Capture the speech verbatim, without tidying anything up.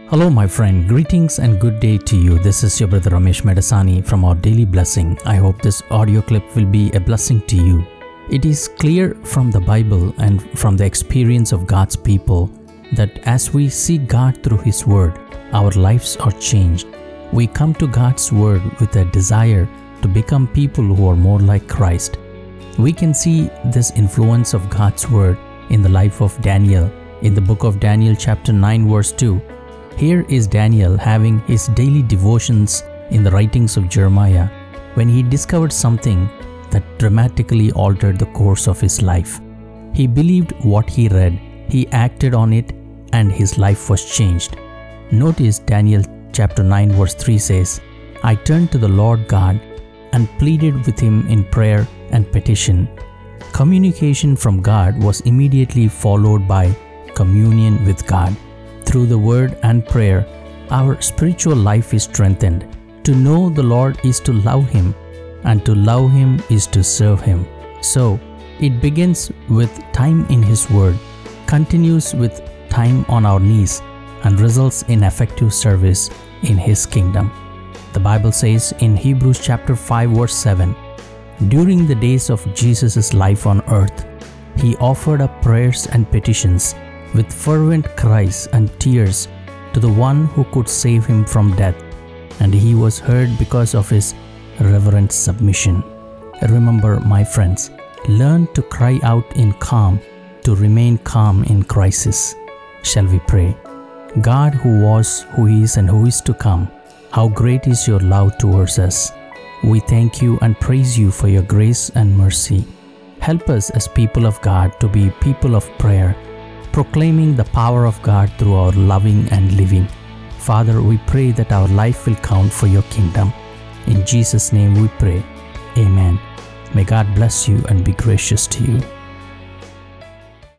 Hello, my friend. Greetings and good day to you. This is your brother Ramesh Medasani from our Daily Blessing. I hope this audio clip will be a blessing to you. It is clear from the Bible and from the experience of God's people that as we see God through His Word, our lives are changed. We come to God's Word with a desire to become people who are more like Christ. We can see this influence of God's Word in the life of Daniel. In the book of Daniel chapter nine verse two, here is Daniel having his daily devotions in the writings of Jeremiah when he discovered something that dramatically altered the course of his life. He believed what he read, he acted on it, and his life was changed. Notice Daniel chapter nine verse three says, I turned to the Lord God and pleaded with him in prayer and petition. Communication from God was immediately followed by communion with God. Through the word and prayer, our spiritual life is strengthened. To know the Lord is to love Him, and to love Him is to serve Him. So, it begins with time in His Word, continues with time on our knees, and results in effective service in His kingdom. The Bible says in Hebrews chapter five verse seven, during the days of Jesus' life on earth, He offered up prayers and petitions with fervent cries and tears to the one who could save him from death, and he was heard because of his reverent submission. Remember, my friends, learn to cry out in calm, to remain calm in crisis. Shall we pray? God, who was, who is, and who is to come, how great is your love towards us. We thank you and praise you for your grace and mercy. Help us as people of God to be people of prayer, proclaiming the power of God through our loving and living. Father, we pray that our life will count for your kingdom. In Jesus' name we pray. Amen. May God bless you and be gracious to you.